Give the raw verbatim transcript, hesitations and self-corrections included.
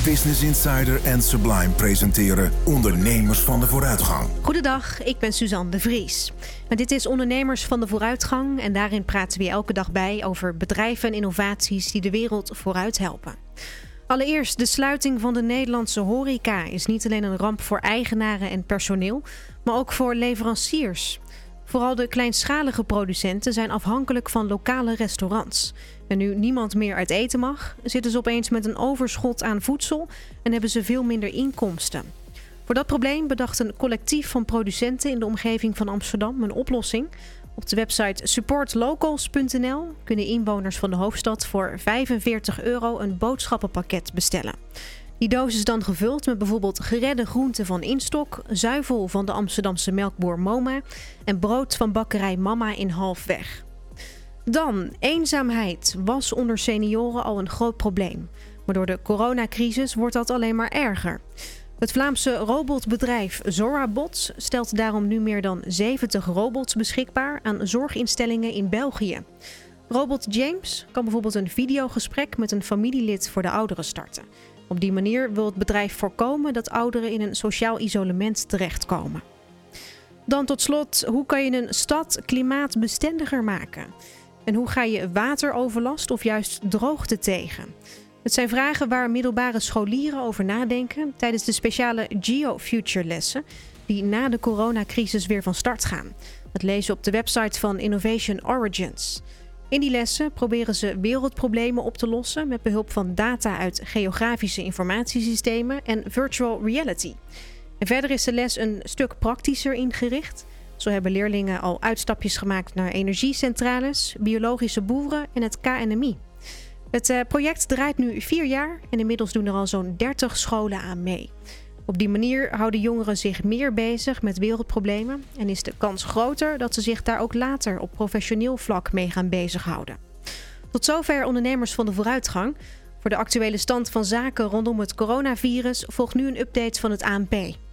Business Insider en Sublime presenteren Ondernemers van de Vooruitgang. Goedendag, ik ben Suzanne de Vries. En dit is Ondernemers van de Vooruitgang en daarin praten we je elke dag bij over bedrijven en innovaties die de wereld vooruit helpen. Allereerst, de sluiting van de Nederlandse horeca is niet alleen een ramp voor eigenaren en personeel, maar ook voor leveranciers. Vooral de kleinschalige producenten zijn afhankelijk van lokale restaurants. En nu niemand meer uit eten mag, zitten ze opeens met een overschot aan voedsel en hebben ze veel minder inkomsten. Voor dat probleem bedacht een collectief van producenten in de omgeving van Amsterdam een oplossing. Op de website support locals punt n l kunnen inwoners van de hoofdstad voor vijfenveertig euro een boodschappenpakket bestellen. Die doos is dan gevuld met bijvoorbeeld geredde groenten van Instok, zuivel van de Amsterdamse melkboer Moma en brood van bakkerij Mama in Halfweg. Dan, eenzaamheid was onder senioren al een groot probleem. Maar door de coronacrisis wordt dat alleen maar erger. Het Vlaamse robotbedrijf Zorabot stelt daarom nu meer dan zeventig robots beschikbaar aan zorginstellingen in België. Robot James kan bijvoorbeeld een videogesprek met een familielid voor de ouderen starten. Op die manier wil het bedrijf voorkomen dat ouderen in een sociaal isolement terechtkomen. Dan tot slot, hoe kan je een stad klimaatbestendiger maken? En hoe ga je wateroverlast of juist droogte tegen? Het zijn vragen waar middelbare scholieren over nadenken tijdens de speciale GeoFuture lessen die na de coronacrisis weer van start gaan. Dat lezen op de website van Innovation Origins. In die lessen proberen ze wereldproblemen op te lossen met behulp van data uit geografische informatiesystemen en virtual reality. En verder is de les een stuk praktischer ingericht. Zo hebben leerlingen al uitstapjes gemaakt naar energiecentrales, biologische boeren en het K N M I. Het uh, project draait nu vier jaar en inmiddels doen er al zo'n dertig scholen aan mee. Op die manier houden jongeren zich meer bezig met wereldproblemen en is de kans groter dat ze zich daar ook later op professioneel vlak mee gaan bezighouden. Tot zover Ondernemers van de Vooruitgang. Voor de actuele stand van zaken rondom het coronavirus volgt nu een update van het A N P.